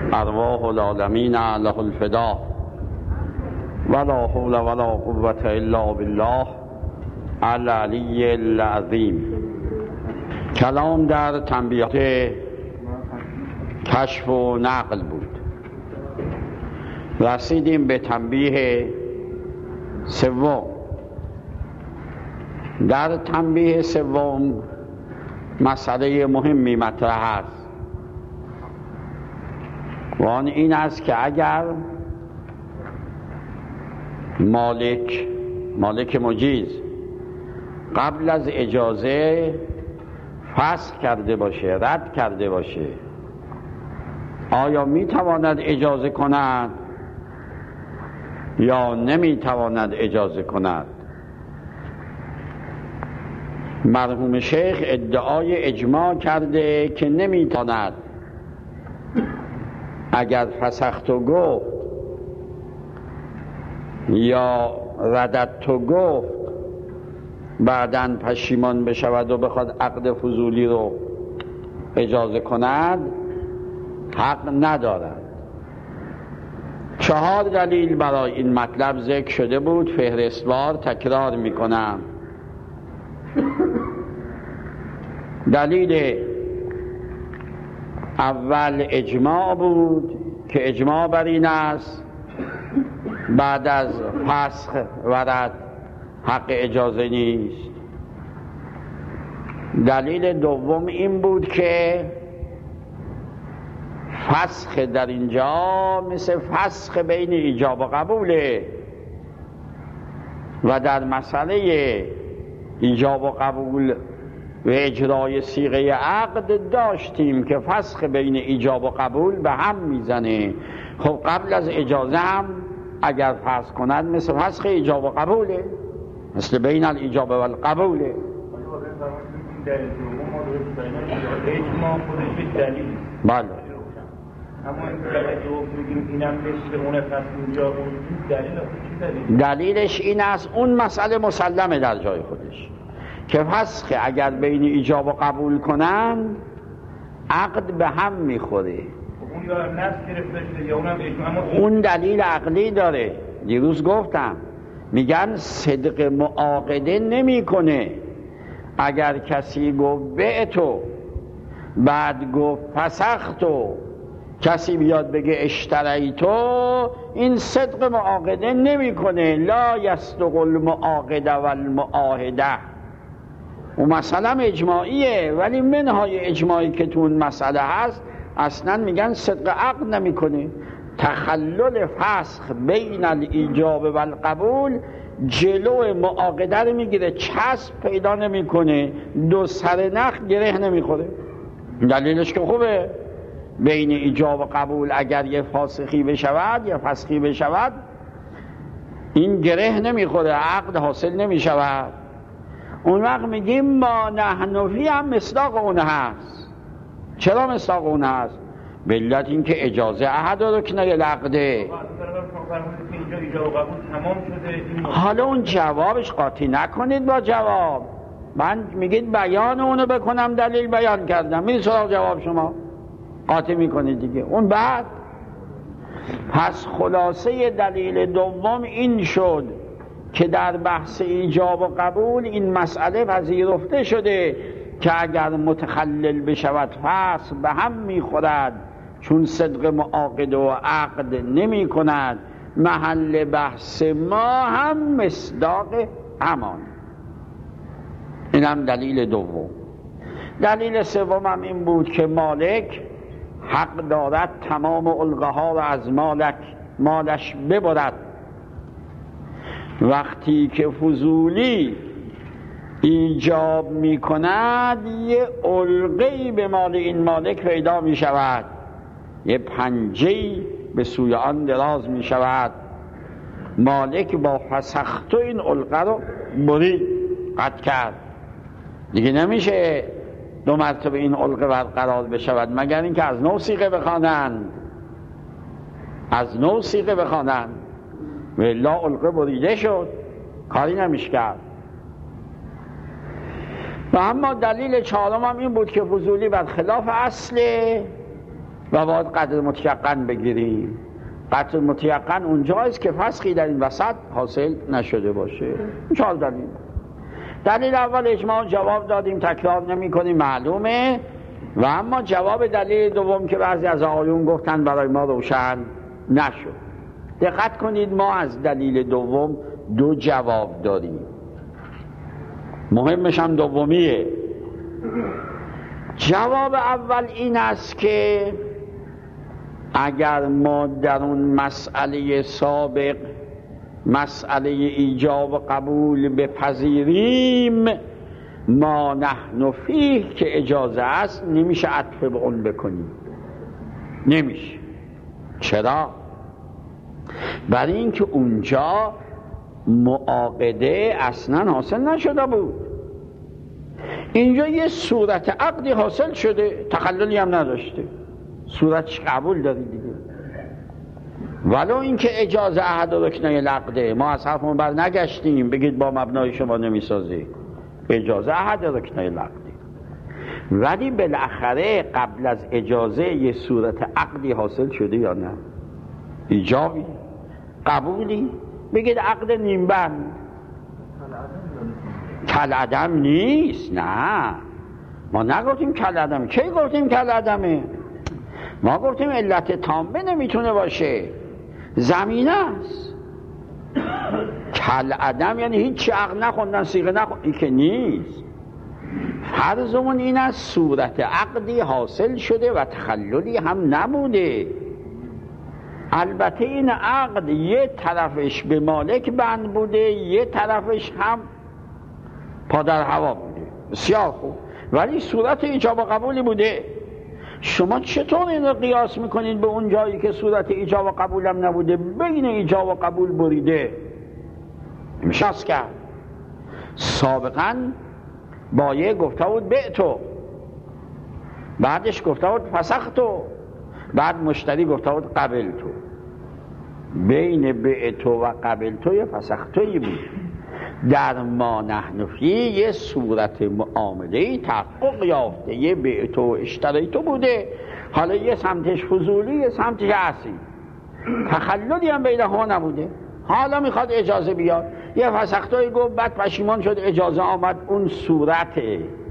ارواح العالمین له الفدا ولا حول ولا قوة الا بالله العلی العظیم. کلام در تنبیهات کشف و نقل بود. رسیدیم به تنبیه سوم. در تنبیه سوم مسئله مهمی مطرح است و آن این است که اگر مالک مجیز قبل از اجازه فسخ کرده باشه، رد کرده باشه، آیا میتواند اجازه کند یا نمیتواند اجازه کند؟ مرحوم شیخ ادعای اجماع کرده که نمیتواند. اگر فسختو گفت یا رددتو گفت بعداً پشیمان بشود و بخواد عقد فضولی رو اجازه کند، حق ندارد. 4 دلیل برای این مطلب ذکر شده بود، فهرستوار تکرار میکنم. دلیل اول اجماع بود که اجماع بر این است بعد از فسخ و رد حق اجازه نیست. دلیل دوم این بود که فسخ در اینجا مثل فسخ بین ایجاب و قبوله و در مسئله ایجاب و قبول و اجرای صیغه عقد داشتیم که فسخ بین ایجاب و قبول به هم میزنه. خب قبل از اجازه هم اگر فسخ کند مثل فسخ ایجاب و قبوله، مثل بین الایجاب و القبوله. بله. دلیلش این است، اون مسئله مسلمه در جای خودش که فسخ اگر بین ایجاب و قبول کنن عقد به هم میخوره. اون دلیل عقلی داره. دیروز گفتم میگن صدق معاقده نمیکنه. اگر کسی گفت بعتو بعد گفت فسختو، کسی بیاد بگه اشتریتو، این صدق معاقده نمیکنه. لا یصدق المعاقده والمعاهده. اون مسئله اجماعیه، ولی منهای اجماعی که تو اون مسئله هست اصلا میگن صدق عقد نمیکنه. تخلل فسخ بین الایجاب و القبول جلو معاقده رو میگیره، چسب پیدا نمیکنه، دو سر نخ گره نمیخوره. دلیلش که خوبه، بین ایجاب و قبول اگر یه فاسخی بشود یا فسخی بشود این گره نمیخوره، عقد حاصل نمیشود. اون وقت میگیم ما نحنفی هم مصداق اون هست. چرا مصداق اون هست؟ به علت این که اجازه احد رکنه العقده. حالا اون جوابش قاطی نکنید با جواب. من میگید بیان اونو بکنم، دلیل بیان کردم، این سراغ جواب شما قاطی میکنید دیگه. اون بعد پس خلاصه دلیل دوم این شد که در بحث ایجاب و قبول این مسئله پذیرفته شده که اگر متخلل بشود فسخ به هم میخورد، چون صدق معاقد و عقد نمی کند. محل بحث ما هم مصداق همان. این هم دلیل دوم. دلیل سوم هم این بود که مالک حق دارد تمام علقه ها را از مالش ببرد. وقتی که فضولی ایجاب می کند یه علقه‌ای به مال این مالک پیدا می شود، یه پنجه‌ای به سوی آن دراز می شود. مالک با فسختو این علقه رو برید، قطع کرد. دیگه نمیشه 2 مرتبه این علقه برقرار بشود مگر اینکه از نو صیغه بخوانند، از نو صیغه بخوانند، و الا علقه بریده شد، کاری نمیشه کرد. و اما دلیل چهارم هم این بود که فضولی برخلاف اصل و باید قدر متیقن بگیریم. قدر متیقن اونجایست که فسخی در این وسط حاصل نشده باشه. این 4 دلیل. دلیل اول اجماع جواب دادیم، تکرار نمی کنیم، معلومه. و اما جواب دلیل دوم که بعضی از آقایون گفتن برای ما روشن نشد. دقت کنید، ما از دلیل دوم 2 جواب داریم، مهمش هم دومیه. جواب اول این است که اگر ما در اون مسئله سابق مسئله ایجاب و قبول بپذیریم، ما نحن فیه که اجازه است، نمیشه عطف به اون بکنیم، نمیشه. چرا؟ برای اینکه اونجا معاقده اصلا حاصل نشده بود. اینجا یه صورت عقدی حاصل شده، تخللی هم نداشته، صورتش قبول داری دیگه. ولو اینکه اجازه احد رکنه العقده، ما از حرفمون بر نگشتیم بگید با مبنای شما نمیسازه، اجازه احد رکنه العقده. ولی بالاخره قبل از اجازه یه صورت عقدی حاصل شده یا نه؟ ایجابی، قبولی. بگید عقد نیمبند کالعدم نیست. نه، ما نگفتیم کالعدم. کی گفتیم کالعدمه؟ ما گفتیم علت تامه نمیتونه باشه، زمینه است. کالعدم یعنی هیچ عقد نخوندن، صیغه نخوندن، این که نیست. فرضمون این است صورت عقدی حاصل شده و تخللی هم نبوده. البته این عقد یه طرفش به مالک بند بوده، یه طرفش هم پادر هوا بوده، بسیار خوب، ولی صورت ایجاب و قبولی بوده. شما چطور این رو قیاس میکنید به اون جایی که صورت ایجاب و قبول هم نبوده، بین ایجاب و قبول بریده؟ میشاست کرد. سابقا بایه گفته بود بعتو، بعدش گفته بود فسختو، بعد مشتری گفته بود قبلتو. بین بعتو و قبلتو یه فسختویی بود. در ما نحن فیه یه صورت معامله‌ای تحقق یافته، یه بعتو و اشتریتو بوده، حالا یه سمتش فضولی یه سمتش اصلی، تخللی هم بینهما نبوده. حالا میخواد اجازه بیاد، یه فسختوی گفت، بعد پشیمان شد، اجازه آمد، اون صورت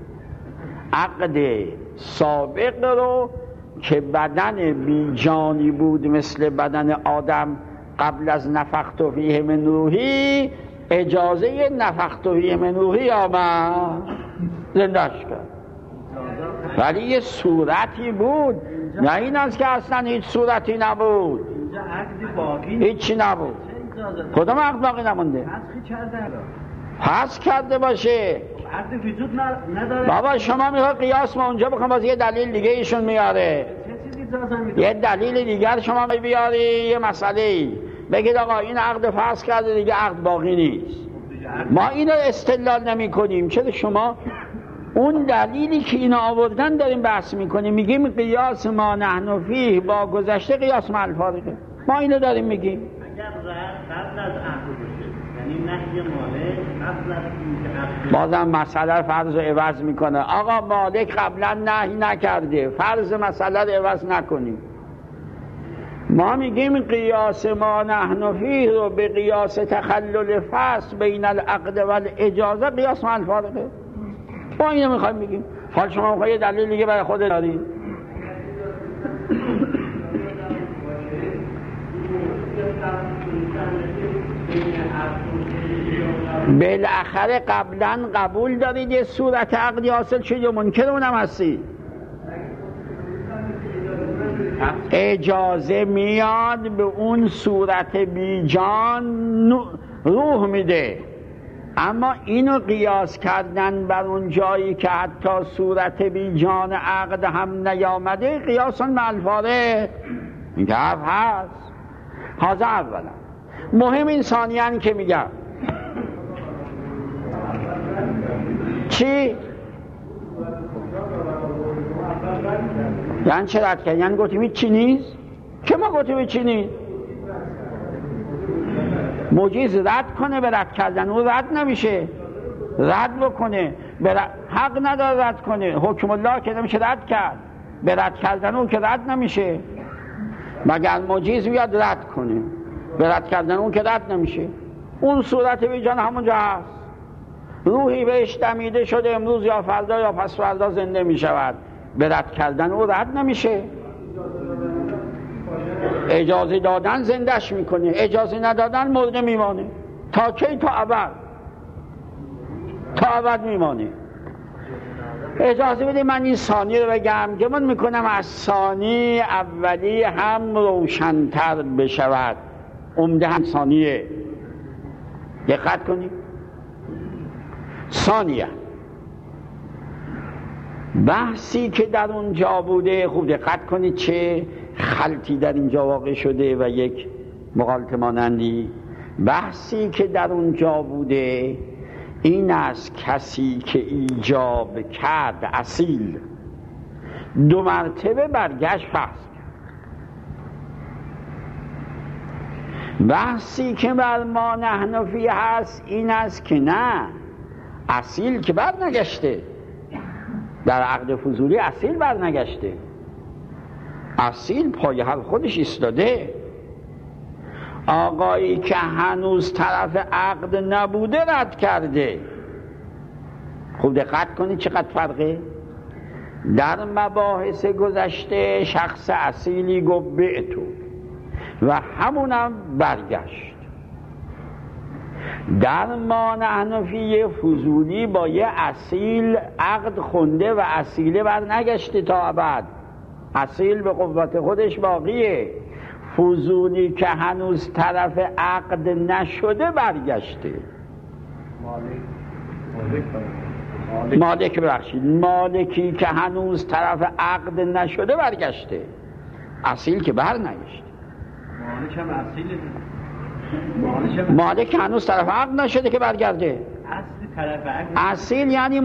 عقد سابق رو که بدن بی جانی بود مثل بدن آدم قبل از نفخت فیه من روحی، اجازه نفخت فیه من روحی آمد زندهش کرد. ولی یه صورتی بود، نه این است که اصلا هیچ صورتی نبود، هیچی نبود. کدام عقد باقی نمونده؟ حذف کرده باشه. بابا شما میخواد قیاس ما اونجا بخوام باز یه دلیل دیگه ایشون میاره، یه دلیل دیگر شما بیاری، یه مسئله بگید آقا این عقد فسخ کرده دیگه عقد باقی نیست. ما اینو استدلال نمی کنیم. چرا شما اون دلیلی که اینا آوردن داریم بحث میکنیم، میگیم قیاس ما نحن فیه با گذشته قیاس مع الفارقه. ما اینو داریم میگیم. قبل از عقد باشه، یعنی نهی مالک قبل از اینکه بازم مسئله فرض رو عوض میکنه. آقا مالک قبلا نهی نکرده، فرض مسئله رو عوض نکنیم. ما میگیم قیاس ما نحن فیه رو به قیاس تخلل فصل بین العقد و الاجازه قیاس مع الفارقه. ما اینو میخوایم بگیم. حال شما میخواید یه دلیل دیگه برای خودت دارید. بالاخره قبلا قبول دارید یه صورت عقدی حاصل شد یا منکر اونم هستی؟ اجازه میاد به اون صورت بی جان روح میده، اما اینو قیاس کردن بر اون جایی که حتی صورت بی جان عقد هم نیامده قیاسا مع الفارق. این که حرف هست. حاضر اولا مهم این ثانیاً که میگم چی؟ یعنی چه رد کرد؟ یعنی گفتیم هیچ چی نیست؟ که ما گفتیم هیچ چی نیست؟ موجیز رد کنه به رد کردن، او رد نمیشه، رد بکنه حق نداره رد کنه. حکم الله که نمیشه رد کرد. به رد کردن اون که رد نمیشه، مگر مجیز بیاد رد کنه. به رد کردن اون که رد نمیشه. اون صورت بیجان همونجا هست. روحی بهش دمیده شده امروز یا فردا یا پس فردا زنده میشود، به رد کردن اون رد نمیشه. اجازه دادن زندش میکنه، اجازه ندادن مرده میمانه. تا کی؟ تا ابد. تا ابد میمانه. اجازه بده من این ثانی رو بگم که من میکنم از ثانی اولی هم روشن‌تر بشود. عمده هم ثانیه. دقت کنید. ثانیه بحثی که در اونجا بوده، خوب دقت کنید چه خلطی در اینجا واقع شده و یک مغالطه مانندی. بحثی که در اونجا بوده این است کسی که ایجاب کرد اصیل 2 مرتبه برگشت فصل. بحثی که بر ما نحنفی هست این است که نه، اصیل که برنگشته. در عقد فضولی اصیل برنگشته. اصیل پای حل خودش ایستاده. آقایی که هنوز طرف عقد نبوده رد کرده. خوب دقت کنید چقدر فرقه. در مباحث گذشته شخص اصیلی گفت بعتو و همونم برگشت. در ما نحنفی فضولی با یه اصیل عقد خونده و اصیله برنگشته تا ابد. اصیل به قوت خودش باقیه. فضولی که هنوز طرف عقد نشده برگشته. مالکی که هنوز طرف عقد نشده برگشته. اصیل که برنگشته. مالک هنوز طرف عقد نشده که برگرده. اصیل یعنی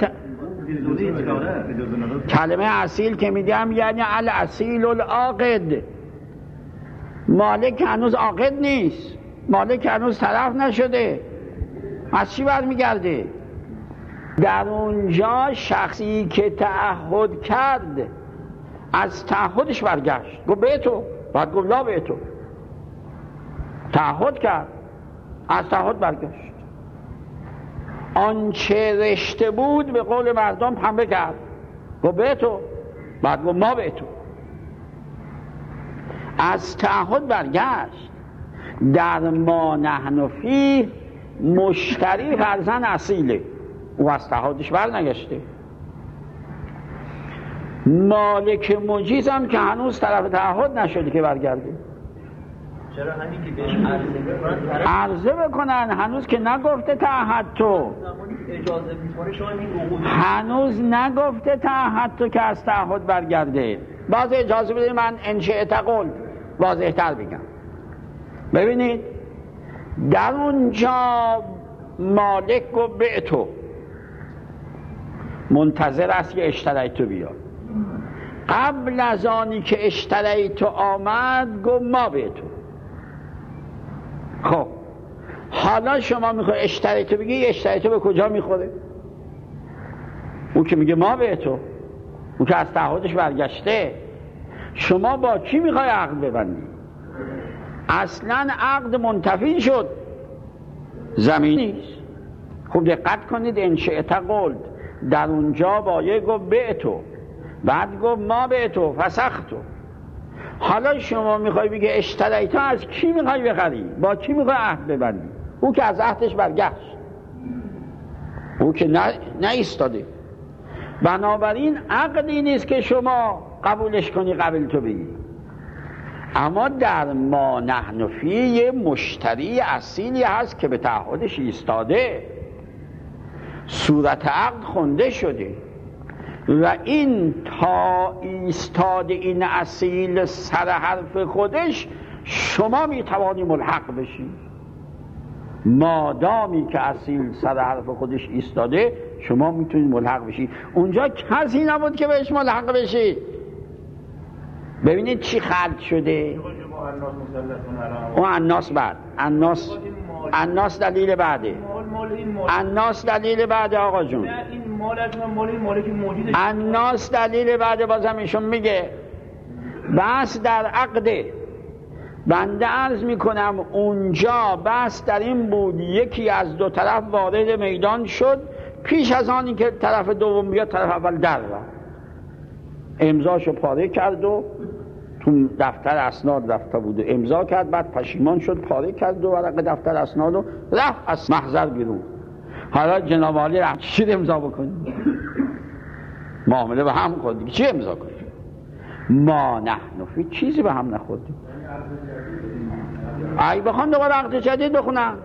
کلمه اصیل که میگم یعنی الاصیل العاقد. مالک هنوز عاقد نیست، مالک هنوز طرف نشده، از چی برمیگرده؟ در اونجا شخصی که تعهد کرد از تعهدش برگشت، گفت به تو، بعد گفت لا به تو. تعهد کرد، از تعهد برگشت. آنچه رشته بود به قول مردم پنبه کرد، گفت به تو، بعد گفت ما به تو. از تعهد برگشت. در ما نحنفی مشتری فرزن اصیله، او از تعهدش برنگشته. مالک مجیز هم که هنوز طرف تعهد نشده که برگرده. چرا همین که بهش عرضه بکنن هنوز که نگفته تعهد تو، اجازه می‌کنه شما این هنوز نگفته تعهد تو که از تعهد برگرده. باز اجازه بده من انشاء تقول واضح تر بگم. ببینید در اونجا مالک گفت به تو، منتظر است که اشتری تو بیاد. قبل از آنی که اشتری تو آمد گفت ما به تو. خب حالا شما میخوای اشتری تو بگی، اشتری تو به کجا میخوره؟ او که میگه ما به تو، او که از تعهدش برگشته. شما با کی میخوای عقد ببندی؟ اصلا عقد منتفی شد، زمین نیست. خوب دقت کنید انشاء تقول در اونجا باید گفت به تو، بعد گفت ما به تو فسختو. حالا شما میخوای بگی اشتری تو از کی میخوای بخری؟ با کی میخوای عهد ببندی؟ او که از عهدش برگشت، او که نه ایستاده. بنابراین عقدی نیست که شما قبولش کنی قبل تو بگی. اما در ما نحنفی یه مشتری اصیلی هست که به تعهدش ایستاده، صورت عقد خونده شده و این تا ایستاده این اصیل سر حرف خودش شما میتوانی ملحق بشی. مادامی که اصیل سر حرف خودش ایستاده شما میتونید ملحق بشی. اونجا کسی نبود که بهش ملحق بشی. ببینید چی خلط شده. اون الناس بعد الناس دلیل بعده. الناس دلیل بعده آقا جون. مالک موجوده. الناس دلیل بعد بازم ایشون میگه بس در عقده. بنده عرض میکنم اونجا بس در این بود یکی از دو طرف وارد میدان شد، پیش از آنی که طرف دوم بیاد طرف اول در رفت، امضاشو پاره کرد و تو دفتر اسناد رفته بود و امضا کرد، بعد پشیمان شد پاره کرد و ورق دفتر اسناد و رفت از محضر بیرون. حالا جناب عالی رفت چی امضا بکنیم؟ معامله به هم خورد، چی امضا کنیم؟ ما نحن فی چیزی به هم نخوردیم. ای بخوان دوباره عقد جدید بخونم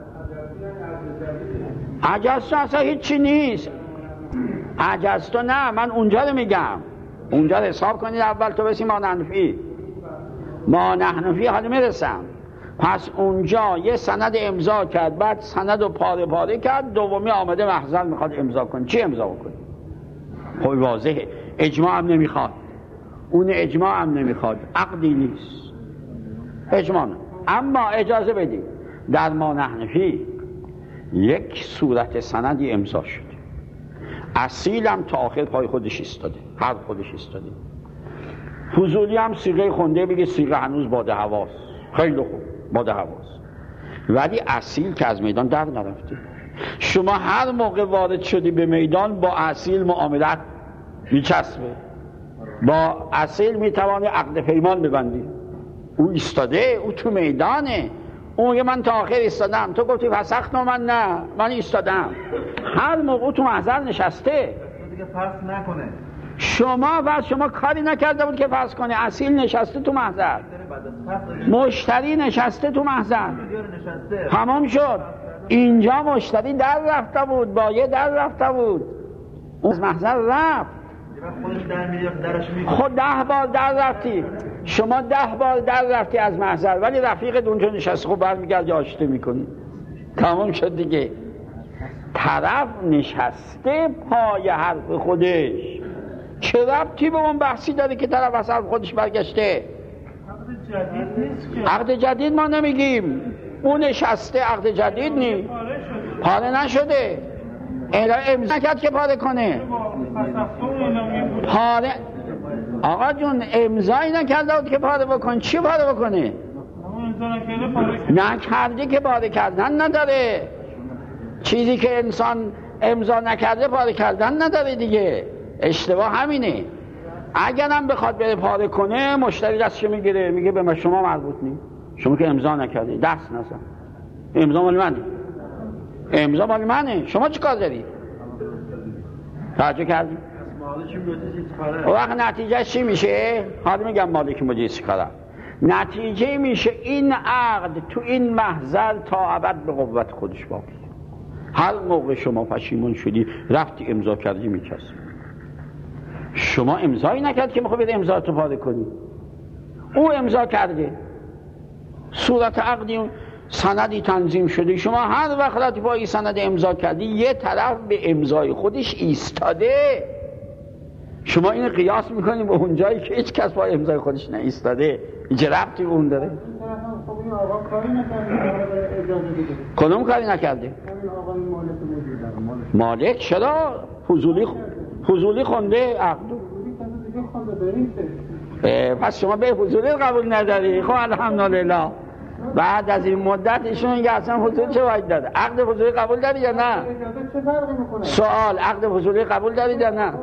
عجزتو اصلا هیچی نیست. عجزتو نه، من اونجا رو میگم، اونجا رو حساب کنید اول تو بسی ما نحنفی. ما نحنفی حالا میرسم. پس اونجا یه سند امضا کرد، بعد سند رو پاره پاره کرد، دومی آمده محضر میخواد امضا کن. چی امضا بکنی؟ خب واضحه اجماع هم نمیخواد، اون اجماع هم نمیخواد، عقدی نیست، اجماع نه. اما اجازه بدید در ما نحنفی یک صورت سندی امضا شده، اصیل هم تا آخر پای خودش ایستاده، هر خودش ایستاده. فضولی هم صیغه خونده بگه صیغه هنوز باده حواس، خیلی خوب باده حواس، ولی اصیل که از میدان در نرفته. شما هر موقع وارد شدی به میدان با اصیل معاملت میچسبه، با اصیل میتوانی عقد پیمان ببندی. او ایستاده، او تو میدانه، اون میگه من تا آخر ایستادم، تو گفتی فسخت، من نه، من ایستادم. هر موقع تو محضر نشسته دیگه پس نکنه. شما کاری نکرده بود که پس کنه. اصیل نشسته تو محضر، مشتری نشسته تو محضر، تمام شد. اینجا مشتری در رفته بود، بایع در رفته بود، اون از محضر رفت. خود 10 بار در رفتی، شما 10 بار در رفتی از محضر، ولی رفیقت اونجا نشسته، خب برمیگردی آشتی میکنی، تمام شد دیگه. طرف نشسته پای حرف خودش، چه ربطی به اون بحثی داره که طرف از حرف خودش برگشته؟ عقد جدید ما نمیگیم، اون نشسته، عقد جدید نی، پاره نشده، امضا نکرد که پاره کنه. پاره آقا جون امضایی نکرده بود که پاره بکن، چی پاره بکنه؟ نکرده که پاره کردن نداره. چیزی که انسان امضا نکرده پاره کردن نداره دیگه. اشتباه همینه. اگرم بخواد بره پاره کنه، مشتری دستشو میگیره، میگه به ما شما مربوط نی، شما که امضا نکردی، دست نزن، امضا مال منه، امضا مال منه، شما چی کار داری؟ توجه کردی؟ و وقت نتیجه چی میشه؟ حالا میگم مالک مجلس کارم. نتیجه میشه این عقد تو این محضر تا ابد به قوت خودش باقی. هر موقع شما پشیمون شدی رفتی امضا کردی میچسبی. شما امضایی نکرد که میخوای بده امضا تو پاره کنی، او امضا کرده، صورت عقدی سندی تنظیم شده، شما هر وقت رفتی با این سند امضا کردی یه طرف به امضای خودش ایستاده. شما این قیاس میکنی به اون جایی که هیچ کس با امضای خودش نایستاده، چه ربطی به اون داره؟ کدوم کاری نکرده؟ مالک چرا؟ فضولی خونده عقد. پس شما به فضولی قبول نداری؟ خب الحمدلله. بعد از این مدت ایشون میگه اصلا فضولی چه باید داره؟ عقد فضولی قبول داری یا نه؟ سوال عقد فضولی قبول داری یا نه؟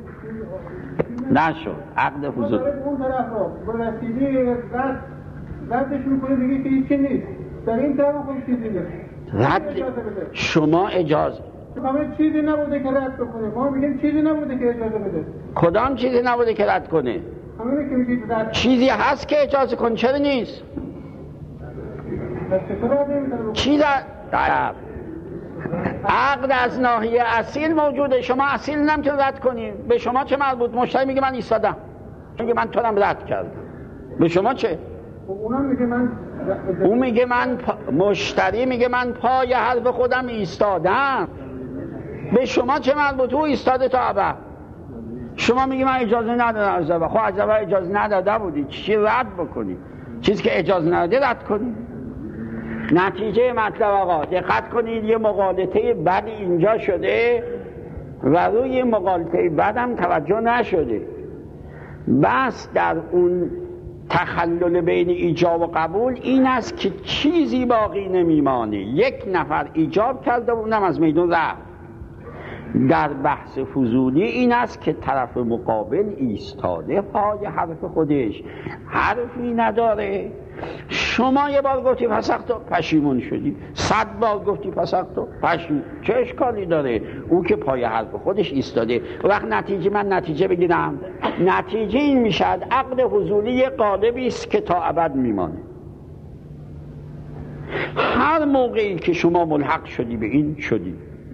نشد عقد فضولی. اون طرف رو با رسیدی ردش میکنه دیگه که هیچی نیست. در این طرف خود چیزی نیست. رد شما اجازه همه چیزی نبوده که رد بکنه. ما میگیم چیزی نبوده که اجازه بده. کدام چیزی نبوده که رد کنه؟ همینه که میگید رد. چیزی هست که اجازه کن، چرا نیست؟ چیز عقد از ناحیه اصیل موجوده، شما اصیل نمیتونید رد کنید. به شما چه مربوط؟ مشتری میگه من ایستادم، میگه من تو رو رد کردم، به شما چه؟ اون میگه من مشتری میگه من پای حرف خودم ایستادم، به شما چه مربوط؟ او ایستاده تا ابد. شما میگه من اجازه ندادم از اول. خب از اول اجازه نداده بودی، چی رد بکنی؟ چیزی که اجازه نداده رد کنی. نتیجه مطلب آقا دقت کنید، یه مغالطه بدی اینجا شده. و روی مغالطه بعدم توجه نشده، بس در اون تخلل بین ایجاب و قبول این است که چیزی باقی نمیمانه. یک نفر ایجاب کرده و اونم از میدون رفت. در بحث فضولی این است که طرف مقابل ایستاده پای حرف خودش، حرفی نداره. شما یه بار گفتی فسختو، پشیمون شدی، 100 بار گفتی فسختو، پشیمون، چه اشکالی داره؟ او که پای حرف خودش ایستاده. وقت من نتیجه بگیرم، نتیجه این میشد عقد فضولی یه قالبی است که تا ابد میمانه. هر موقعی که شما ملحق شدی به این شدی،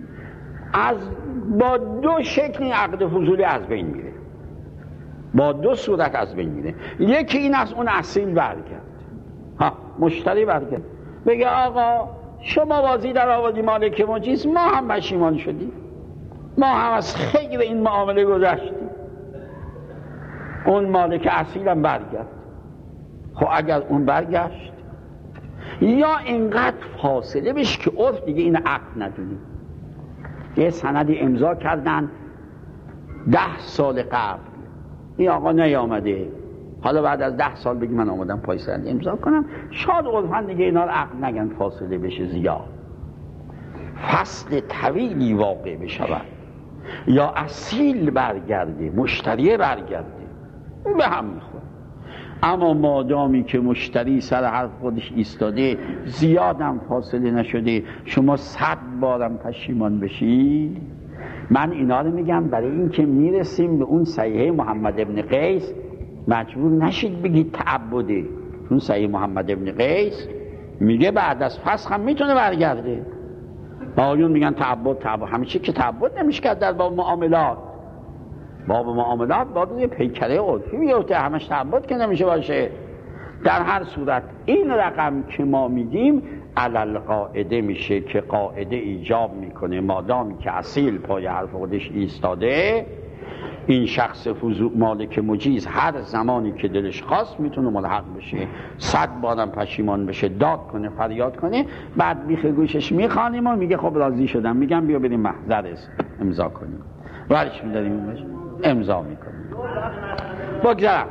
با 2 شکل این عقد فضولی از بین میره، با 2 صورت از بین میره. یکی این از اون اصیل برگرد، مشتری برگرد بگه آقا شما بازی در آوردی مالک مجیز، ما هم پشیمان شدیم، ما هم از خیر این معامله گذشتیم. اون مالک اصیل هم برگرد. خب اگر اون برگشت، یا اینقدر فاصله بشه که عرف دیگه این عقد ندونی. یه سندی امضا کردن 10 سال قبل، این آقا نیامده، حالا بعد از 10 سال بگی من آمدم پای سند امضا کنم، شاید عرفاً دیگه اینا رو عقد نگن، فاصله بشه زیاد، فصل طویلی واقع بشود، یا اصیل برگرده، مشتری برگرده، اون به هم میخوره. اما مادامی که مشتری سر حرف خودش ایستاده، زیادم فاصله نشده، شما 100 بارم پشیمان بشی. من اینا رو میگم برای این که میرسیم به اون صحیحه محمد ابن قیس، مجبور نشید بگید تعبده، چون صحیح محمد ابن قیس میگه بعد از فسخ هم میتونه برگرده. آقایون میگن تعبد، همیشه که تعبد نمیشه کرد در باب معاملات. باب معاملات باید یه پیکره عرفی بیفته، همش تعبد که نمیشه باشه. در هر صورت این رقم که ما میگیم علل قاعده میشه که قاعده ایجاب میکنه مادامی که اصیل پای حرف خودش ایستاده، این شخص مالک مجیز هر زمانی که دلش خواست میتونه ملحق بشه، 100 بارم پشیمان بشه، داد کنه، فریاد کنه، بعد بیخ گوشش میخوانیم و میگه خب راضی شدم، میگم بیا بریم محضر امضا کنیم، ورش میداریم امضا میکنیم. بگذارم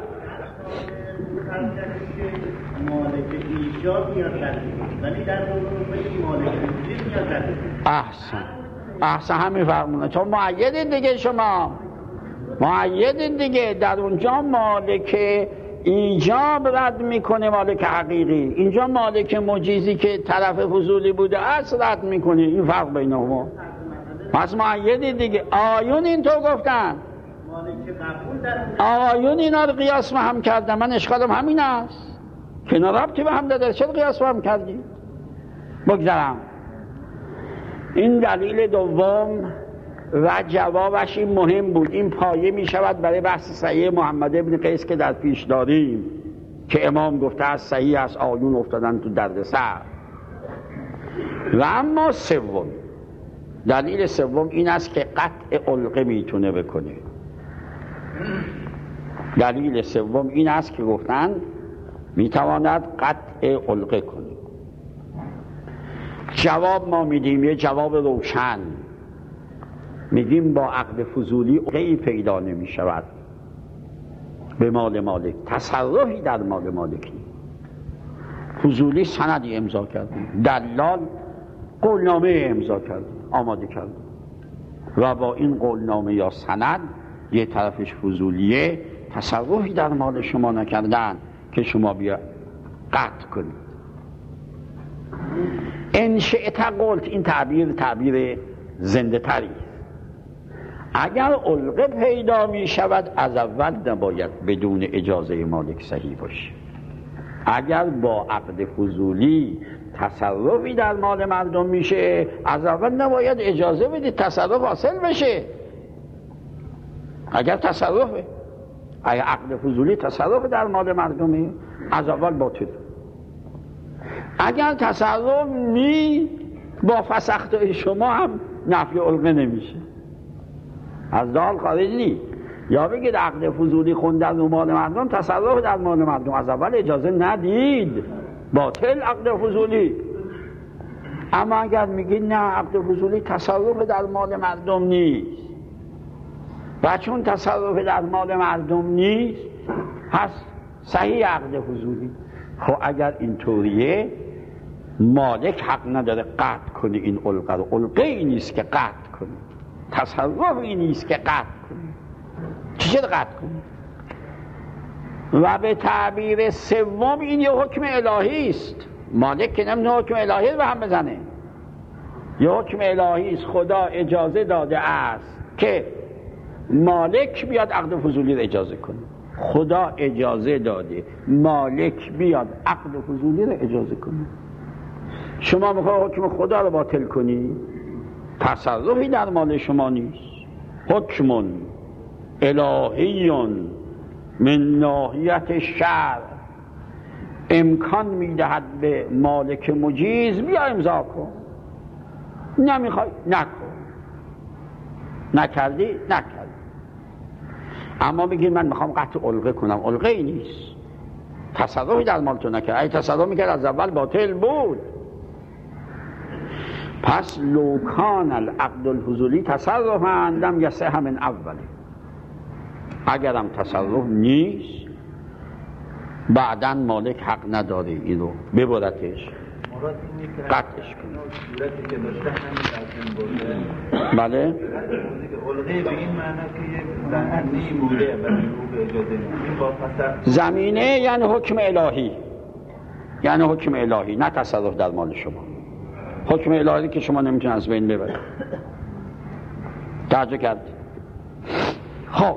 مالک ایجاب یا تدبیر، ولی در مالک مجیز یا تدبیر. احسن همین فرمونه، چون معیدین دیگه، شما معیدین دیگه. در اونجا مالک ایجاب رد میکنه مالک حقیقی، اینجا مالک مجیزی که طرف فضولی بوده اصل رد میکنه. این فرق بینهما. پس معیدین دیگه. آیون اینطور گفتن، آیون اینا رو قیاس به هم کردن. من اشکالم همین است که اینا ربطی به هم داده، چرا قیاس به هم کردی؟ بگذارم. این دلیل دوم و جوابش این مهم بود. این پایه می شود برای بحث صحیح محمد ابن قیس که در پیش داریم، که امام گفته از صحیح از آیون افتادن تو دردسر. و اما سوم، دلیل سوم این است که قطع علقه میتونه بکنه. دلیل سوم این است که گفتن میتواند قطع علقه کنه. جواب ما میدیم، یه جواب روشن، میگیم با عقد فضولی علقه‌ای پیدا نمی شود به مال مالک، تصرفی در مال مالکی. فضولی سندی امضا کرد، دلال قولنامه امضا کرد، آماده کرد، و با این قولنامه یا سند یه طرفش فضولیه، تصرفی در مال شما نکردن که شما بیا قطع کنید. ان شئت قلت، این تعبیر زنده تری. اگر علقه پیدا می شود از اول نباید بدون اجازه مالک صحیح باشه. اگر با عقد فضولی تصرفی در مال مردم میشه، از اول نباید اجازه بدید تصرف حاصل بشه. اگر تصرفه، اگر عقد فضولی تصرف در مال مردمه، از اول باطل. اگر تصرف با فسخت شما هم نفی علقه نمیشه، از دال خارج نی. یا بگید عقد فضولی خوندن رو مال مردم، تصرف در مال مردم، از اول اجازه ندید، باطل عقد فضولی. اما اگر میگید نه عقد فضولی تصرف در مال مردم نیست، و چون تصرف در مال مردم نیست هست صحیح عقد حضوری. خب اگر اینطوریه مالک حق نداره قطع کنه این علقه رو. علقه این نیست که قطع کنه، تصرف این نیست که قطع کنه. چی شد قطع کنه؟ و به تعبیر سوم این یه حکم الهی است. مالک که نمیتونه حکم الهی رو به هم بزنه، یه حکم الهی است. خدا اجازه داده است که مالک بیاد عقد فضولی رو اجازه کنه. خدا اجازه داده مالک بیاد عقد فضولی رو اجازه کنه. شما میخوای حکم خدا رو باطل کنی؟ تصرفی در مال شما نیست. حکم الهی من ناحیت شرع امکان میدهد به مالک مجیز بیا امضا کن. نمیخوای نکن، نکردی نکردی. اما بگید من میخوام قطع علقه کنم، علقه ای نیست، تصرفی در مال تو نکرد. اگه تصرف میکرد از اول باطل بود. پس لو کان العقد الفضولی تصرفا لم یصح من اوله. اگرم تصرف نیست بعداً مالک حق نداره این رو ببرتش قطعش کنه. صورتی که داشته همین بوده. بله علقه به این معنی که یک زمینه‌ای بوده و او به اجازه این با زمینه یعنی حکم الهی، یعنی حکم الهی، نه تصرف در مال شما. حکم الهی که شما نمیتونید از بین ببرید. توجه کرد؟ خب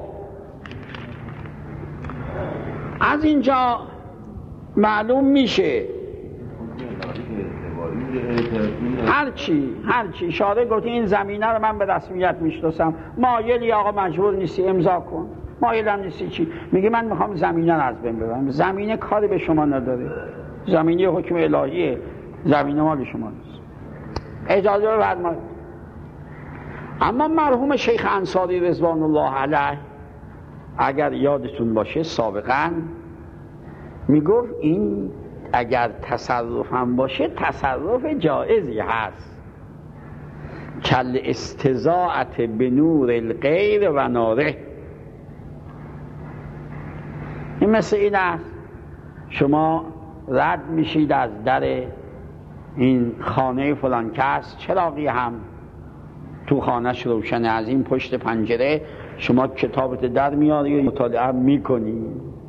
از اینجا معلوم میشه هرچی شارع گفت این زمینه رو من به رسمیت میشناسم، مایلی آقا مجبور نیستی امضا کن، مایل هم نیستی چی، میگه من میخوام زمینه رو از بین ببرم. زمینه کاری به شما نداره، زمینه حکم الهیه، زمینه مال شما نیست، اجازه بفرمایید. اما مرحوم شیخ انصاری رضوان الله علیه اگر یادتون باشه سابقا میگفت این اگر تصرف هم باشه تصرف جائزی هست، کل استضاعت به نور الغیر و ناره. این مثل این است شما رد میشید از در این خانه فلان کس، چراغی هم تو خانهش روشنه، از این پشت پنجره شما کتابت در میاری و مطالعه میکنی.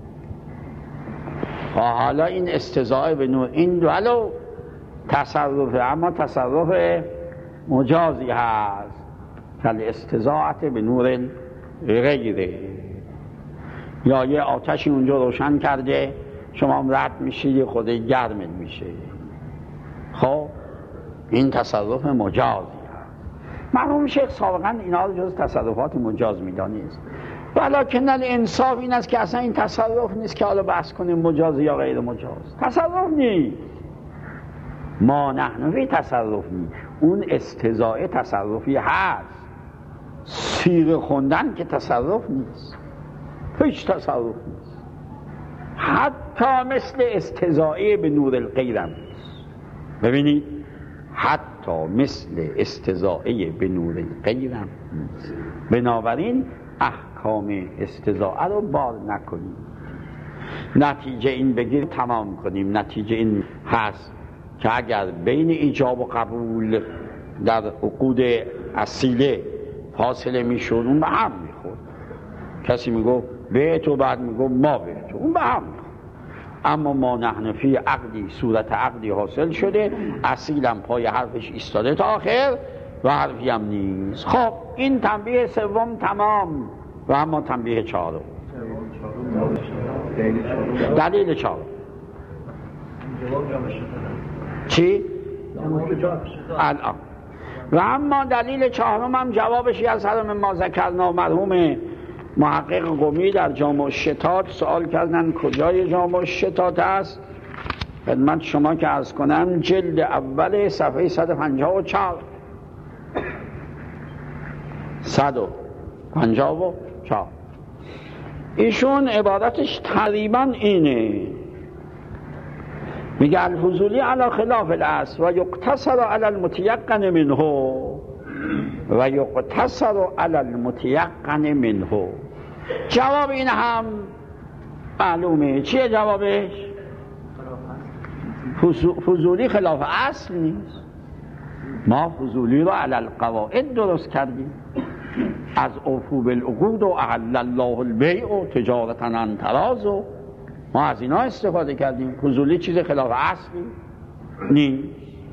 حالا این استضاعه به نور، این ولو تصرفه اما تصرف مجازی هست، کل استضاعت به نور غیره. یا یه آتشی اونجا روشن کرده شما هم رد میشید خود گرمت میشه. خب این تصرف مجازی هست. مرحوم شیخ سابقا اینا رو جز تصرفات مجاز میدانست، ولکن الانصاف این است که اصلا این تصرف نیست که حالا بحث کنیم مجاز یا غیر مجاز. تصرف نیست، ما نحن فی تصرف نیست. اون استضاعه تصرفی هست، صیغه خوندن که تصرف نیست، هیچ تصرف نیست، حتی مثل استضاعه به نور الغیر هم نیست. ببینید حتی مثل استضاعه به نور الغیر هم نیست. بنابراین احکام استضاعه رو بار نکنیم. نتیجه این بگیر تمام کنیم. نتیجه این هست که اگر بین ایجاب و قبول در عقود اصیله فاصله میشد اون به هم میخورد. کسی میگو به تو بعد میگو ما به تو، اون به هم میخورد. اما ما نحن فی عقدی، صورت عقدی حاصل شده، اصیلم پای حرفش ایستاده تا آخر و حرفی هم نیست. خب این تنبیه سوم تمام. و اما تنبیه چهارم، دلیل چهارم چی؟ الان. و اما دلیل چهارم هم جوابشی از حرم ما ذکرنا. مرحوم محقق قمی در جامع الشتات سوال کردن کجای جامع الشتات است. خدمت شما که عرض کنم جلد اول صفحه 154 154 ایشون عبارتش تقریبا اینه، میگه الفضولی علی خلاف الاصل و یقتصر علی المتیقن منه. و یقتصر علی المتیقن منه. جواب این هم معلومه. چیه جوابش؟ فضولی خلاف اصل نیست. ما فضولی رو علی القواعد درست کردیم، از اوفو بالعقود و احل الله البیع و تجارتا عن تراض و ما از اینا استفاده کردیم. فضولی چیز خلاف اصل نیست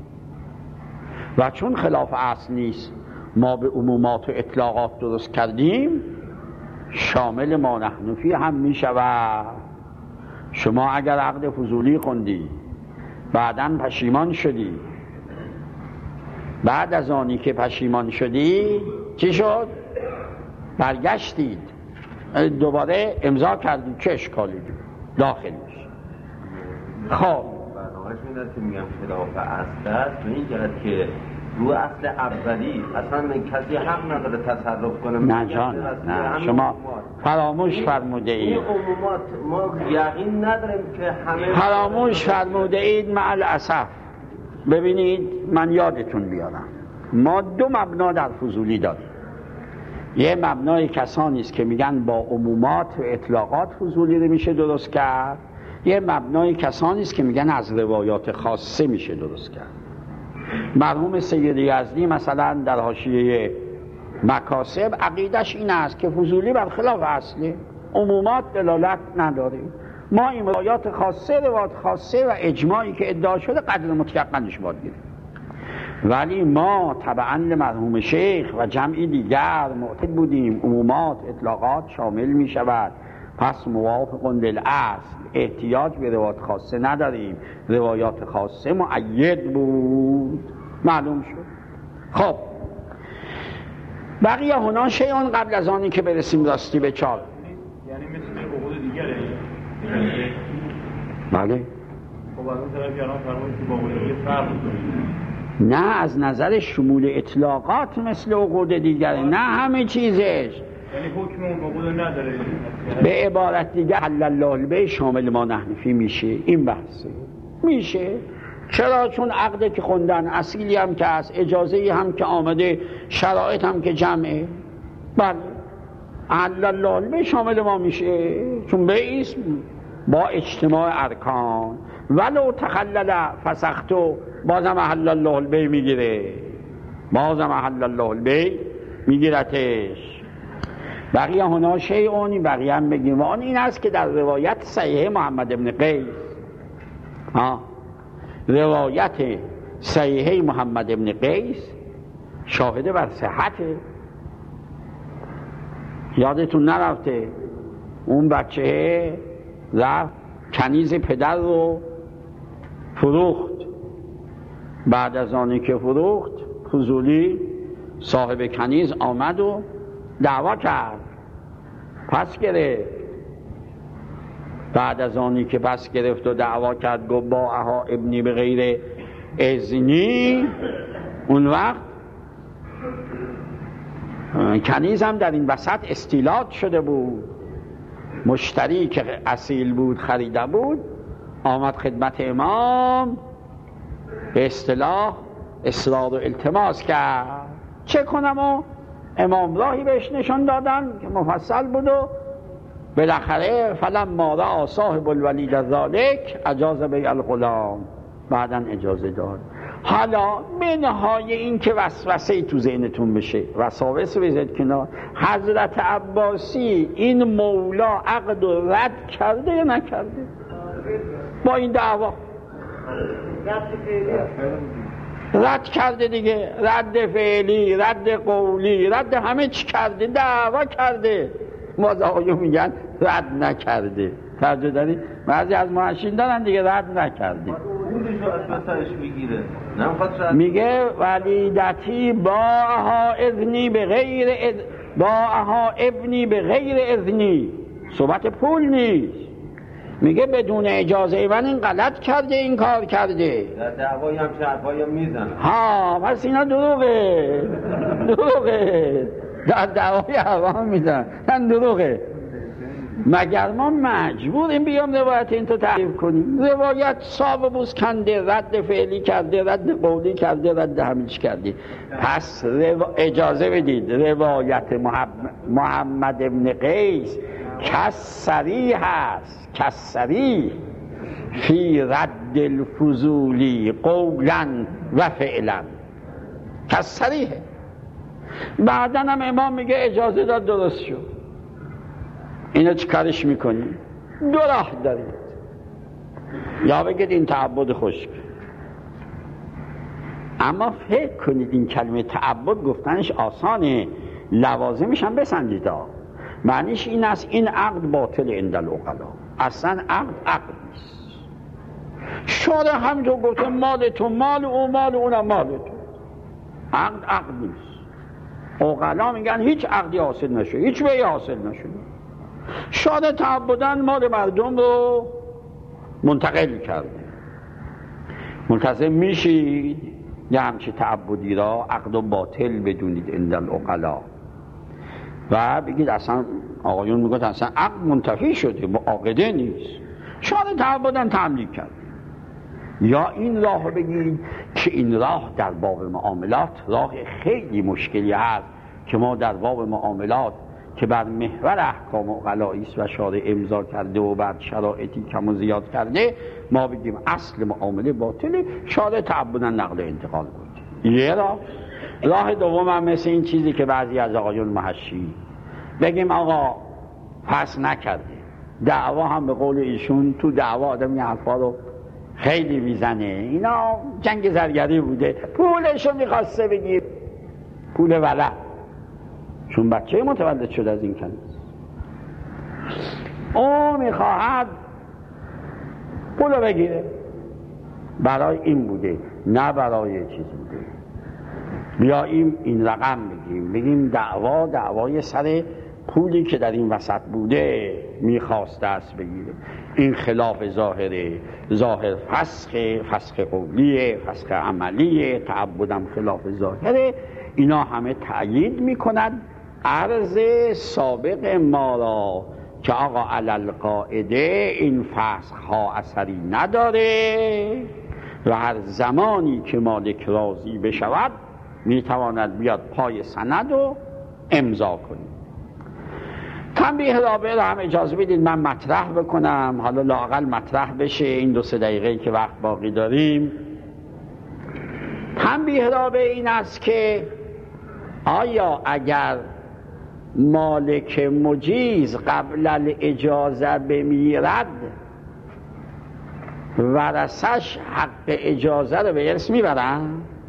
و چون خلاف اصل نیست ما به عمومات و اطلاقات درست کردیم، شامل ما نحن فیه هم می شود. شما اگر عقد فضولی خوندی بعداً پشیمان شدی، بعد از آنی که پشیمان شدی چی شد؟ برگشتید دوباره امضا کردید، چه اشکالی داخل میشه؟ خب برنامه‌اش میدونید که میگم خلاف اصل است به این جهت که رو اصل اولی اصلا کسی حق نداره تصرف کنه. نه جان، نه، شما فراموش فرموده اید. این عمومات ما یقین نداریم که همه فراموش فرموده اید. مع الاسف ببینید من یادتون بیارم، ما دو مبنا در فضولی داریم. یه مبنای کسانی است که میگن با عمومات و اطلاقات فضولی رو میشه درست کرد، یه مبنای کسانی است که میگن از روایات خاصه میشه درست کرد. مرحوم سید یزدی مثلا در حاشیه مکاسب عقیدش این است که فضولی برخلاف اصله، عمومات دلالت نداره. ما این روایات خاصه، روایات خاصه و اجماعی که ادعا شده قدر متیقنش باید گیریم. ولی ما طبعا مرحوم شیخ و جمعی دیگر معتقد بودیم عمومات اطلاقات شامل می شود، پس موافق للاصل احتیاج به روایات خاصه نداریم، روایات خاصه مؤید بود. معلوم شد. خب بقیه هنان شیعون قبل از آنی که برسیم راستی به چال، یعنی مثل عقود دیگره. بله. خب از اون طرف یعنی فرمایید که با عقود دیگه فرق داره. نه، از نظر شمول اطلاقات مثل عقود دیگره، نه همه چیزش. یعنی حکم اون عقود نداره. به عبارت دیگه حل الله البیع شامل ما نحن فیه میشه. این بحثه میشه. چرا؟ چون عقده که خوندن اصیلی هم که هست، اجازه‌ای هم که آمده، شرایط هم که جمعه. بله حل الله البیع شامل ما میشه، چون بیع اسم با اجتماع ارکان. ولو تخلل فسختو بازم حل الله البیع میگیره، بازم حل الله البیع میگیرتش. بقیه هنا شیعونی، بقیه هم بگیم آن این است که در روایت صحیح محمد ابن قیس، روایت صحیح محمد ابن قیس شاهده بر صحته. یادتون نرفته اون بچه رفت کنیز پدر رو فروخت، بعد از آنی که فروخت فضولی صاحب کنیز آمد و دعوا کرد، پس گرفت. بعد از آنی که پس گرفت و دعوا کرد گفت با اها ابنی به غیر اذنی، اون وقت کنیز هم در این وسط استیلات شده بود، مشتری که اصیل بود خریده بود آمد خدمت امام، به اصطلاح اصرار و التماس کرد چه کنم و امام راهی بهش نشان دادن که مفصل بود و بالاخره فلما رأى صاحب الولید ذلک اجاز بیع الغلام، بعداً اجازه داد. حالا منهای این که وسوسه تو ذهنتون بشه، وساوس بذارید کنار، حضرت عباسی این مولا عقد رو رد کرده یا نکرده با این دعوا؟ رد کرده دیگه، رد فعلی، رد قولی، رد همه چی کرده، دعوا کرده. باز آقایون میگن رد نکرده. توجه دارید؟ بعضی از محشین دارن دیگه رد نکرده. میگه ولیدتی باها اذنی به غیر باها ابنی به غیر اذنی، صحبت پول نیست. میگه بدون اجازه من این غلط کرده، این کار کرده. در دعوایی هم شرفایی هم میزنن. ها پس اینا دروغه، دروغه. در دعوای هوا هم میزنن، دروغه. مگر ما مجبوریم بیام روایت این تو تعریف کنیم؟ روایت صاحب بوز کنده، رد فعلی کرده، رد قولی کرده، رد همیش کرده. پس اجازه بدید روایت محمد ابن قیس کسری هست، کسری فی رد الفضولی قولا و فعلا، کسریه. بعدن هم امام میگه اجازه داد، درست شد. اینو چی کارش میکنی؟ دو راه دارید، یا بگید این تعبد خشک، اما فکر کنید این کلمه تعبد گفتنش آسانه، لوازمش هم بسنجید. معنیش این است این عقد باطل عند العقلا، اصلا عقد نیست. شارع همینطور گفته مال تو مال او، مال اونم مال تو، عقد نیست. عقلا میگن هیچ عقدی حاصل نشده، هیچ بیعی حاصل نشده. شارع تعبدن مال مردم رو منتقل کرده. ملتزم میشید یه همچه تعبدی را عقد و باطل بدونید عند العقلا و بگید اصلا آقایون میگوید اصلا عقد منتفی شده، معاقده نیست، شارع تعبدن تملیک کرده. یا این راه بگید که این راه در باب معاملات راه خیلی مشکلی هست که ما در باب معاملات که بر محور احکام عقلایی است و شارع امضا کرده و بعد شرایطی کم و زیاد کرده، ما بگیم اصل معامله باطله، شارع تعبداً نقل انتقال بود. یه راه دوم هم مثل این چیزی که بعضی از آقایون محشی بگیم آقا پس نکرده، دعوا هم به قول ایشون تو دعوا آدم این حرفا رو خیلی میزنه، اینا جنگ زرگری بوده، پولشو میخواسته بگیر، پول ولد، چون بچه متولد شده از این کنیز، او میخواهد پولو بگیره، برای این بوده نه برای چیز بوده. بیاییم این رقم بگیم دعوای سر پولی که در این وسط بوده میخواسته است بگیره. این خلاف ظاهر فسخ قولیه، فسخ عملیه، تعبدم خلاف ظاهره. اینا همه تأیید میکنند عرض سابق ما را که آقا علل قاعده این فسخ ها اثری نداره و هر زمانی که مالک راضی بشود میتواند بیاد پای سند و امضا کنید. تنبیه رابع را هم اجازه بدید من مطرح بکنم، حالا لااقل مطرح بشه این 2-3 دقیقه که وقت باقی داریم. تنبیه رابع این است که آیا اگر مالک مجیز قبل الاجازه بمیرد ورثش حق اجازه رو به ارث میبرن؟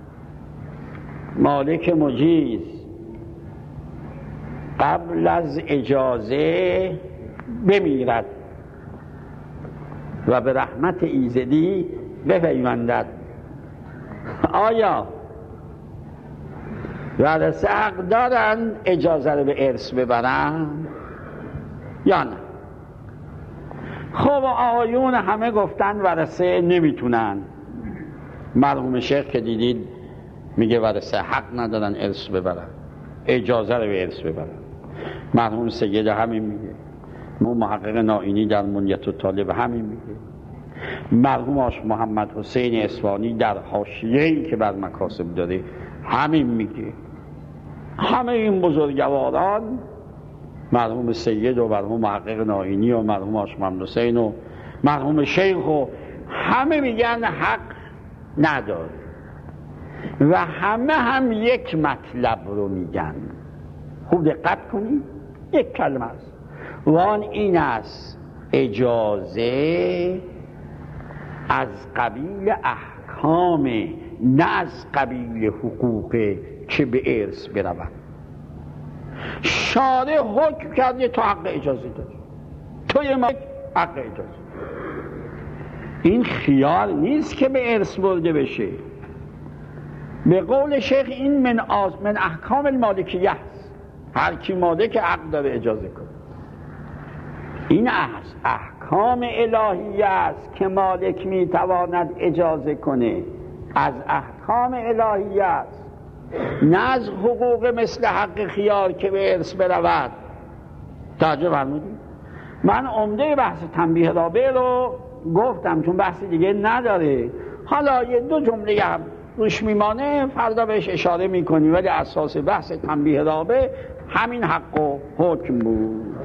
مالک مجیز قبل از اجازه بمیرد و به رحمت ایزدی بپیوندد، آیا ورثه حق دارن اجازه رو به ارث ببرن یا نه؟ خب آقایون همه گفتن ورثه نمیتونن. مرحوم شیخ که دیدید میگه ورثه حق ندارن ارث ببرن، اجازه رو به ارث ببرن. مرحوم سید همین میگه، محقق نائینی در منیت الطالب همین میگه، مرحوم آش محمد حسین اصفهانی در حاشیه‌ای که بر مکاسب داره همین میگه. همه این بزرگواران، مرحوم سید و مرحوم محقق نائینی و مرحوم آش محمد حسین و مرحوم شیخ و همه میگن حق نداره و همه هم یک مطلب رو میگن. خوب دقت کنید، یک کلمه است و آن این است اجازه از قبیل احکام نه از قبیل حقوق که به ارث برود. شارع حکم کرده تو حق اجازه داری، توی ما حق اجازه. این خیال نیست که به ارث برده بشه. به قول شیخ این من احکام المالکیه است، هر کی مالک حق داره اجازه کنه. این احکام الهیه است که مالک میتواند اجازه کنه، از احکام الهیه است، نه از حقوق مثل حق خیار که به ارث برود. توجه فرمودید؟ من عمده بحث تنبیه رابع رو گفتم چون بحث دیگه نداره. حالا یه دو جمله هم روش میمانه، فردا بهش اشاره میکنی، ولی اساس بحث تنبیه رابع همین حق و حکم بود.